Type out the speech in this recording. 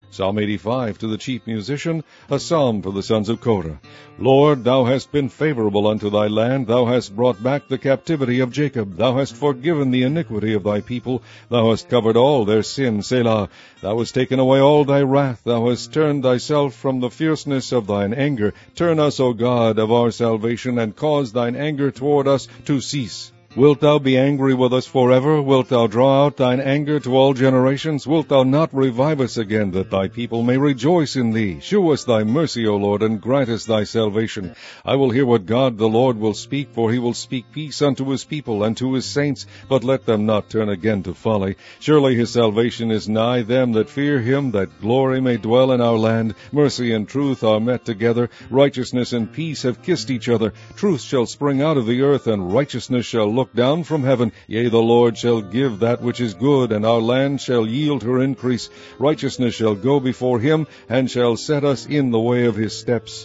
Psalm 85 to the chief musician, a psalm for the sons of Korah. Lord, thou hast been favorable unto thy land. Thou hast brought back the captivity of Jacob. Thou hast forgiven the iniquity of thy people. Thou hast covered all their sin, Selah. Thou hast taken away all thy wrath. Thou hast turned thyself from the fierceness of thine anger. Turn us, O God, of our salvation, and cause thine anger toward us to cease. Wilt thou be angry with us forever? Wilt thou draw out thine anger to all generations? Wilt thou not revive us again, that thy people may rejoice in thee? Shew us thy mercy, O Lord, and grant us thy salvation. I will hear what God the Lord will speak, for he will speak peace unto his people and to his saints, but let them not turn again to folly. Surely his salvation is nigh them that fear him, that glory may dwell in our land. Mercy and truth are met together. Righteousness and peace have kissed each other. Truth shall spring out of the earth, and righteousness shall look down from heaven. Yea, the Lord shall give that which is good, and our land shall yield her increase. Righteousness shall go before him, and shall set us in the way of his steps.